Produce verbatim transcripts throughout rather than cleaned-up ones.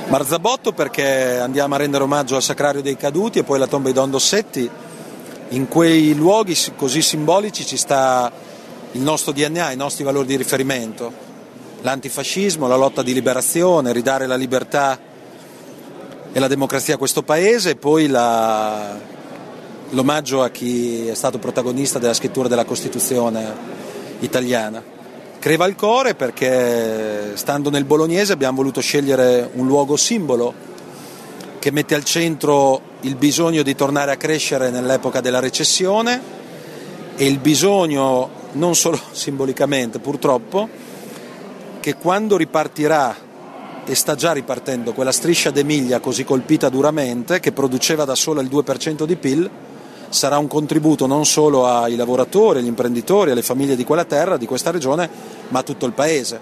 Marzabotto perché andiamo a rendere omaggio al Sacrario dei Caduti e poi alla tomba di Don Dossetti. In quei luoghi così simbolici ci sta il nostro D N A, i nostri valori di riferimento, l'antifascismo, la lotta di liberazione, ridare la libertà e la democrazia a questo paese, e poi la, l'omaggio a chi è stato protagonista della scrittura della Costituzione italiana. Creva il cuore perché stando nel bolognese abbiamo voluto scegliere un luogo simbolo che mette al centro il bisogno di tornare a crescere nell'epoca della recessione e il bisogno, non solo simbolicamente purtroppo, che quando ripartirà, e sta già ripartendo, quella striscia d'Emilia così colpita duramente, che produceva da sola il due per cento di P I L, sarà un contributo non solo ai lavoratori, agli imprenditori, alle famiglie di quella terra, di questa regione, ma a tutto il paese.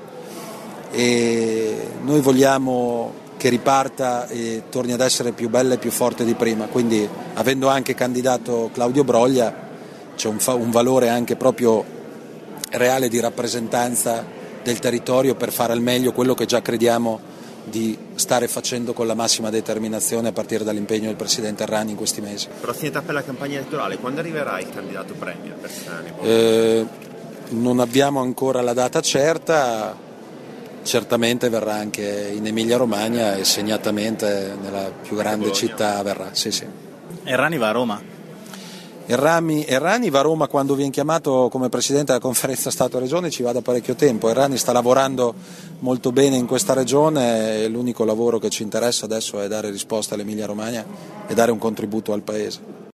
E noi vogliamo che riparta e torni ad essere più bella e più forte di prima, quindi avendo anche candidato Claudio Broglia c'è un, fa- un valore anche proprio reale di rappresentanza del territorio per fare al meglio quello che già crediamo di stare facendo con la massima determinazione a partire dall'impegno del Presidente Errani in questi mesi. Prossima tappa della campagna elettorale, quando arriverà il candidato premier per Sani? Eh, non abbiamo ancora la data certa. Certamente verrà anche in Emilia Romagna e segnatamente nella più grande città verrà. Sì, sì. Errani va a Roma? Errani, Errani va a Roma quando viene chiamato come Presidente della Conferenza Stato-Regione, ci va da parecchio tempo. Errani sta lavorando molto bene in questa regione e l'unico lavoro che ci interessa adesso è dare risposta all'Emilia Romagna e dare un contributo al Paese.